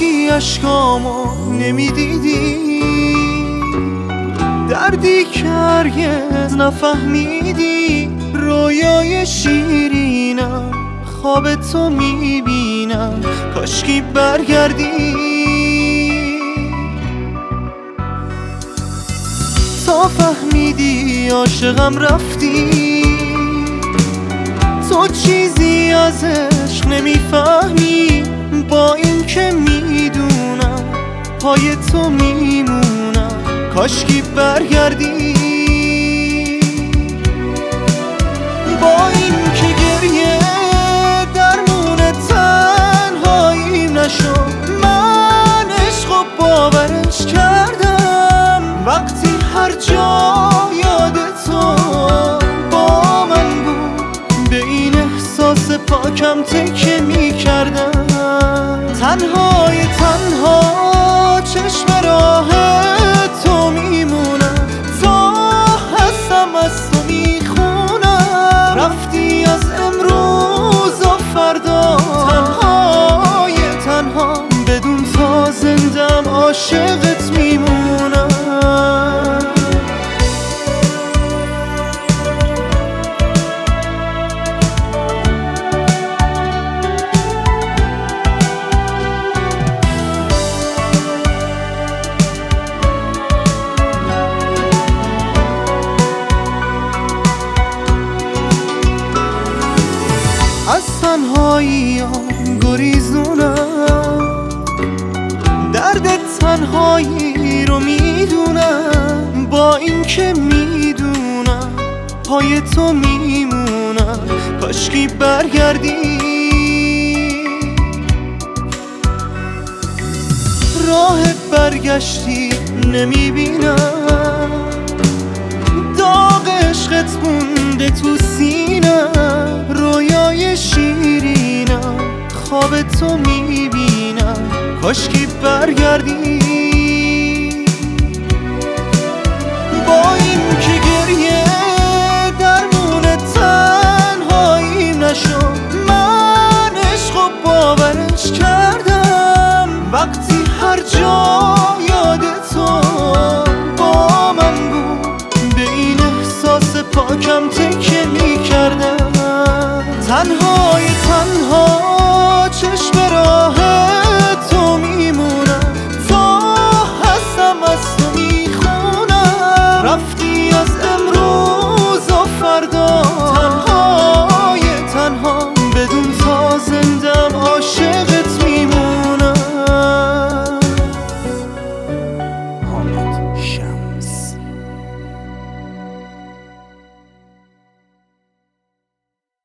اشکامو نمیدیدی، دردی که هرگز نفهمیدی. رویای شیرینم خواب تو میبینم، کاشکی برگردی. تا فهمیدی عاشقم رفتی، تو چیزی از عشق نمیفهمی. با این که میدونم پای تو میمونم، کاشکی برگردی. با این که گریه درمون تنهاییم نشد، من عشق و باورش کردم. وقتی هر جا یاد تو با من بود، به این احساس پاکم تکیه میکردم. تنهای تنها چشم راه تو میمونم، تا هستم از تو میخونم. رفتی از امروز و فردا، تنهای تنها بدون تا زندم عاشقت میمونم. از تنهاییام گریزونم، درد تنهایی رو میدونم. با این که میدونم پای تو میمونم، کاشکی برگردی. راه برگشتی نمیبینم، داغ عشقت مونده تو سینم. رویای شیرینم خواب تو میبینم، کاشکی برگردی. با این که گریه درمون تنهاییم نشد، من عشق و باورش کردم. وقتی هر جا